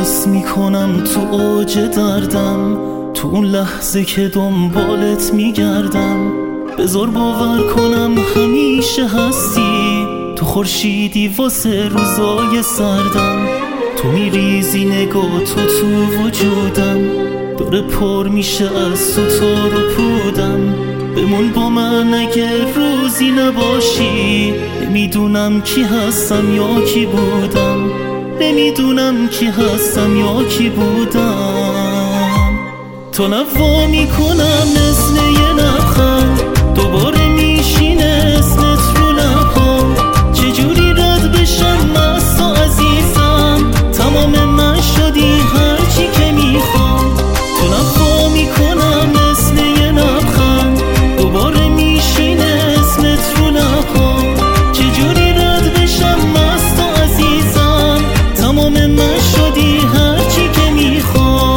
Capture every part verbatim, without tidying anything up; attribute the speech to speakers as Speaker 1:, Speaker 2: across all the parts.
Speaker 1: حس میکنم تو اوج دردم، تو اون لحظه که دنبالت میگردم. بذار باور کنم همیشه هستی، تو خورشیدی واسه روزای سردم. تو میریزی نگاه تو تو وجودم، داره پر میشه از تو تا رو پودم. بمون با من اگه روزی نباشی، نمیدونم کی هستم یا کی بودم، نمیدونم کی هستم یا کی بودم. تا نوا میکنم مثل یه لبخند، دوباره میشینه اسمت رو لبام. چجوری رد بشم از تو عزیزم، تمام من شدی هرچی که میخوام. تا نوا میکنم مثل یه لبخند، دوباره میشینه اسمت رو لبام. چجوری رد بشم از تو عزیزم، تمام من شدی هرچی که میخوام.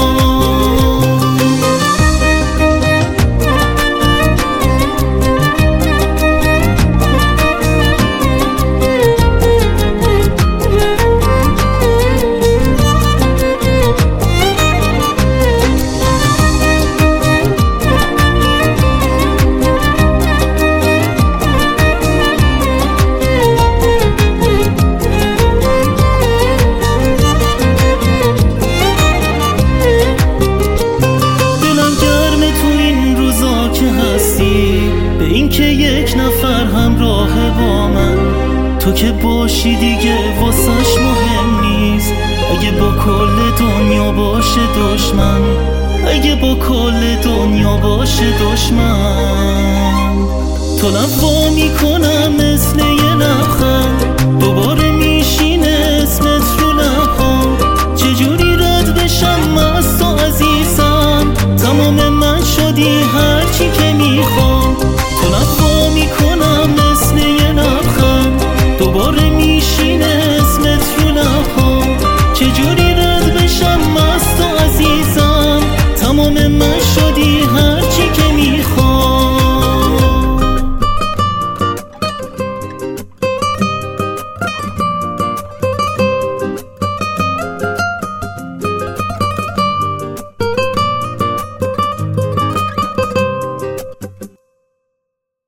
Speaker 1: به این که یک نفر همراه با من، تو که باشی دیگه واسش مهم نیست. اگه با کل دنیا باشه دشمن، اگه با کل دنیا باشه دشمن. تا نوا میکنم مثل یه لبخند،